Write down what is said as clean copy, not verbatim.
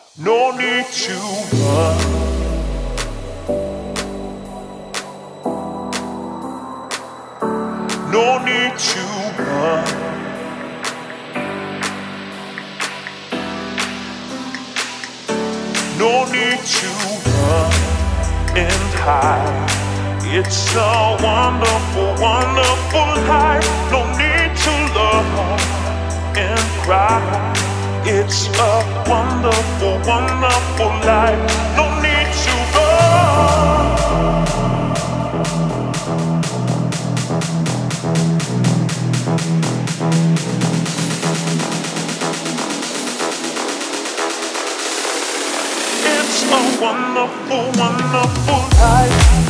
No need to run. No need to run. No need to run and hide. It's a wonderful, wonderful life. No need to love and cry. It's a wonderful, wonderful life. No need to run. It's a wonderful, wonderful life.